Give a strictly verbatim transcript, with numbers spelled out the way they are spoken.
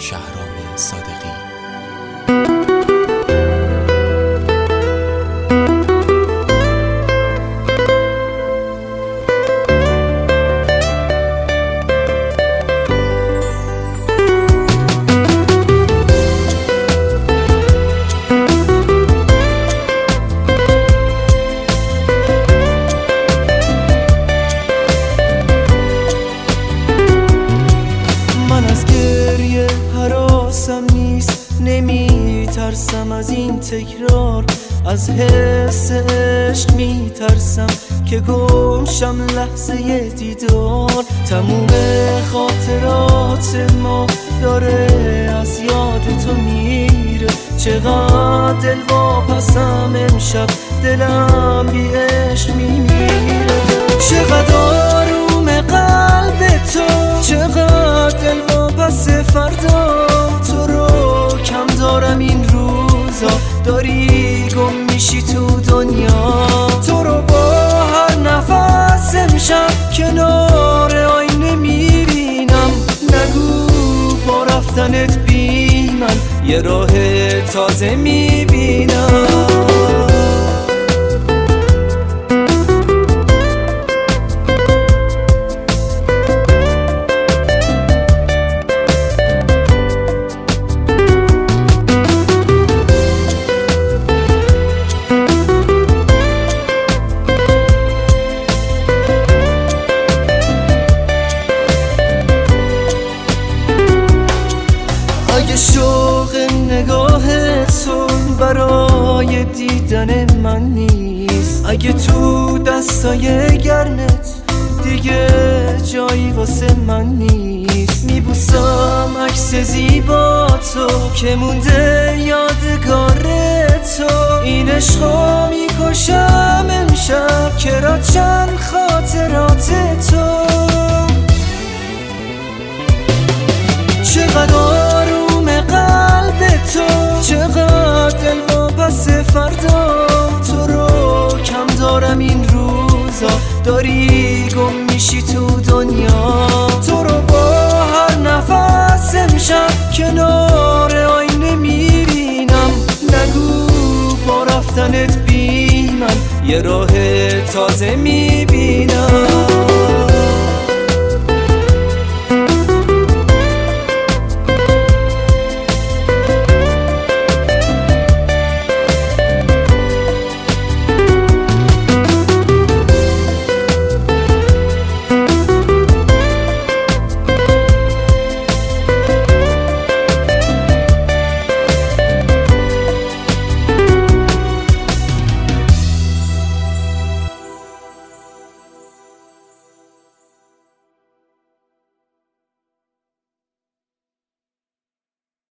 شهرام صادقی. نمی ترسم از این تکرار، از حس عشق می ترسم که گمشم لحظه دیدار. تموم خاطرات ما داره از یاد تو میره، چقدر دل واپسم امشب، دلم بی عشق میمیره. چقدر آروم قلب تو، چقدر دل واپس فردا. تو رو کم دارم این روزا، داری گم میشی تو دنیا. تو رو با هر نفس امشب کنار آینه میبینم. نگو با رفتنت بی من یه راه تازه میبینم. اگه شوق نگاه تو برای دیدن من نیست، اگه تو دستای گرمت دیگه جایی واسه من نیست، میبوسم عکس زیبا تو که مونده یادگار تو. این عشقو میکشم امشب که را چند خاطرات تو. چقدر آروم قلب تو، چقدر دل واپس فردا. تو رو کم دارم این روزا، داری گم میشی تو دنیا. تو رو با هر نفس امشب کنار آینه میبینم. نگو با رفتنت بی من یه راه تازه میبینم.